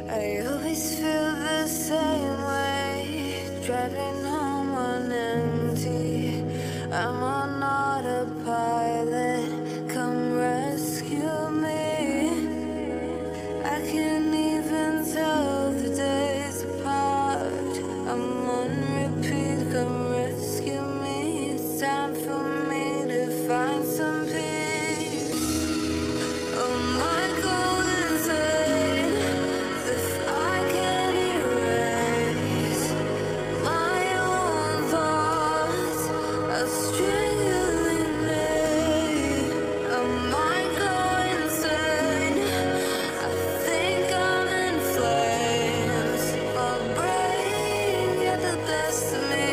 I always feel the same way, driving home on empty. I'm on autopilot, come rescue me. I can't even tell the days apart. I'm on repeat, come rescue me. It's time for me to find some peace. Oh my golden flame, if I can erase my own thoughts, I'll strangling me. I might go insane. I think I'm in flames. My brain got the best of me.